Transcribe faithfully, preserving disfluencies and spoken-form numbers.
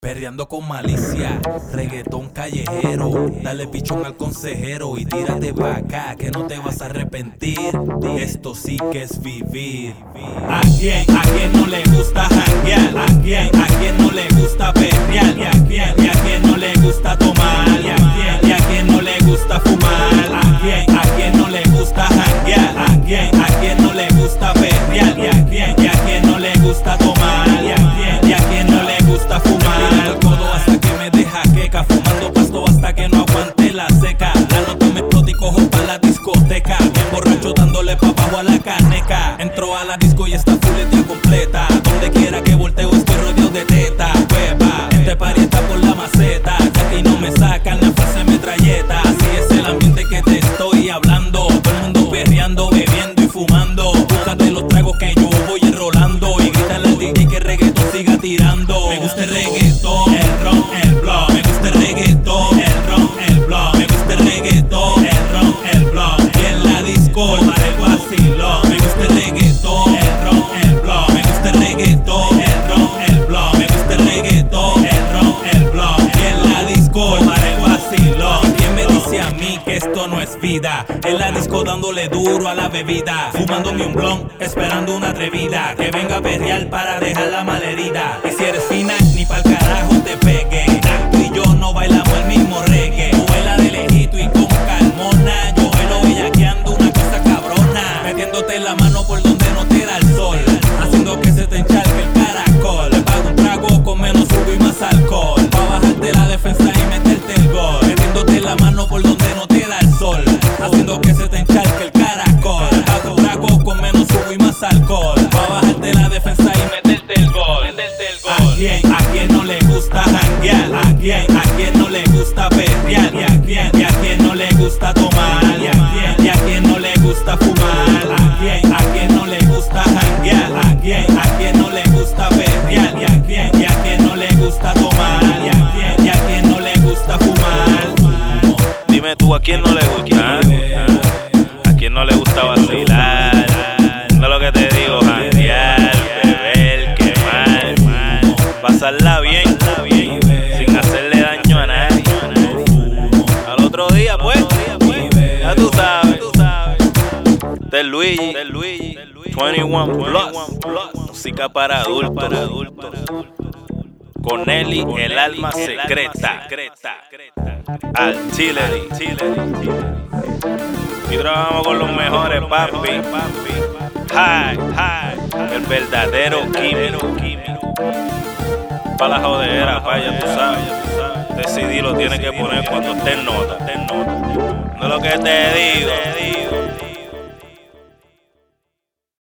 Perreando con malicia, reggaetón callejero. Dale pichón al consejero y tírate pa' acá que no te vas a arrepentir. Esto sí que es vivir. ¿A quién, a quién no le gusta janguear? ¿A quién, a quién no le gusta perrear? ¿Y a quién, y a quién no le gusta tomar? ¿Y a quién, y a quién no le gusta fumar? ¿A quién, a quién no le gusta janguear? ¿A quién, a quién no le gusta perrear? ¿Y a quién, y a quién no le gusta tomar? ¿Y a quién, y a quién no le gusta fumar? El codo hasta que me deja queca, fumando pasto hasta que no aguante la seca. La nota me explota y cojo pa' la discoteca, bien borracho dándole pa' abajo a la caneca. Entro a la disco y está fuletea completa. Donde quiera que volteo estoy rodeado de teta. Hueva, este party está por la maceta. De aquí no me sacan la frase metralleta. Así es el ambiente que te estoy hablando. Todo el mundo perreando, bebiendo y fumando. Búscate los tragos que yo voy enrolando. Y grítale al D J que el reggaetón siga tirando. Me gusta el reggaetón, el ron, el blow. Me gusta el reggaetón, el ron, el blow. Me gusta el reggaetón, el ron, el blow. Y en la disco para el vacilón. Me gusta el reggaetón, el ron, el blow. Me gusta el reggaetón, el ron, el blow. Me gusta el reggaetón, el ron, el blow. Y en la disco para el vacilón. ¿Quién me dice a mí que esto no es vida? En la disco dándole duro a la bebida, fumándome un blon, esperando una atrevida que venga a perrear para dejar la malherida. Y si eres fina, ni pa'l carajo te pegue. Tú y yo no bailamos el mismo reggae. Tú bailas de lejito y con calmona. Yo bailo bellaqueando una cosa cabrona, metiéndote la mano por donde no te da el sol, haciendo que se te encharque el caracol. Le pago un trago con menos jugo y más alcohol, pa' bajarte la defensa y meterte el gol, metiéndote la mano por donde no te da el sol, haciendo que se te encharque el caracol. Le pago un trago con menos jugo y más alcohol, pa' bajarte la defensa y meterte el gol. ¿A quién, a quién no le gusta janguear? ¿A quién, a quién no le gusta perrear? ¿Y a quién, y a quién no le gusta tomar? ¿Y a quién, y a quién no le gusta fumar? ¿A quién, a quién no le gusta janguear? ¿A quién, a quién no le gusta perrear? ¿Y a quién, y a quién no le gusta tomar? ¿Y a quién, y a quién no le gusta fumar? Dime tú, ¿a quién no le gusta? ¿A quién no le gusta vacilar? No es lo que te digo, janguear, beber, quemar, pasarla bien, sin hacerle daño a nadie. Al otro día, pues, ya tú sabes. Del Luigi, veintiuno Plus, música para adultos. Con Nelly, el alma secreta. Artillery. Y trabajamos con los mejores, papi. High, high, el verdadero químico. Pa' la jodera, pa' ya tú sabes. Este C D lo tienes que poner cuando esté en nota. No es lo que te digo.